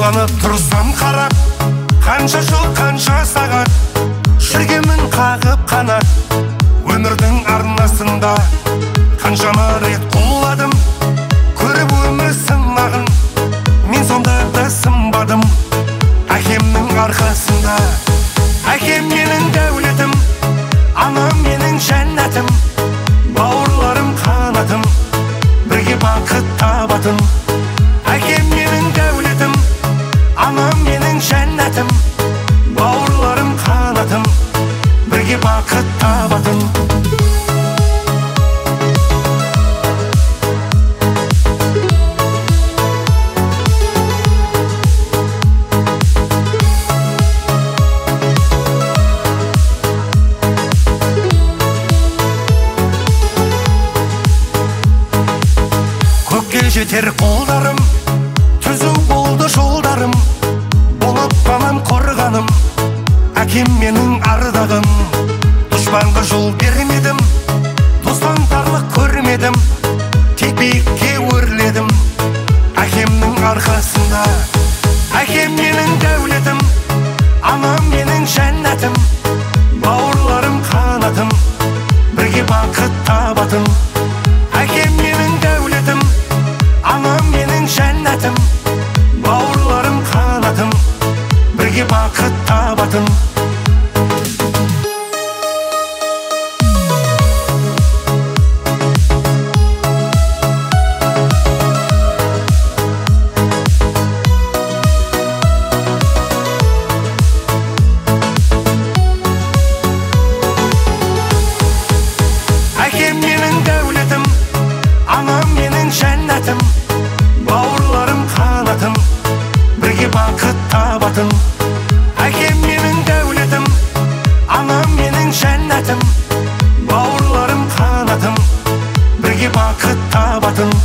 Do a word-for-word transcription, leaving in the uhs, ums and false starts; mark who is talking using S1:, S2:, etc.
S1: Ойланып тұрсам қарап, қанша жыл, қанша сағат жүргенмін қағып қанат. Өмірдің арнасында қаншама рет құладым, көріп өмір сынағын. Мен сонда да сынбадым әкемнің арқасында. Әкем менің дәулетім, анам менің жәннәтім, бауырларым қанатым, бірге бақыт табатын. Әкем менің дәулетім, анам менің жәннәтім, бауырларым қанатым, бірге бақыт табатын. Көкке жетер қолдарым, түзу болды жолдарым, болып қанам қорғаным, әкем менің ардағым. Дұшпанға жол бермедім, достан тарлық көрмедім, тек биікке өрледім әкемнің арқасында. Әкем менің дәулетім, анам менің жәннәтім, бауырларым қанатым, бірге бақыт табатын. Әкем менің дәулетім, анам менің жәннәтім, бауырларым қанатым, бірге бақыт табатын. Әкем менің дәулетім, анам менің жәннәтім, бауырларым қанатым, бірге бақыт табатын. Әкем менің дәулетім, анам менің жәннәтім, бауырларым қанатым, бірге бақыт табатын.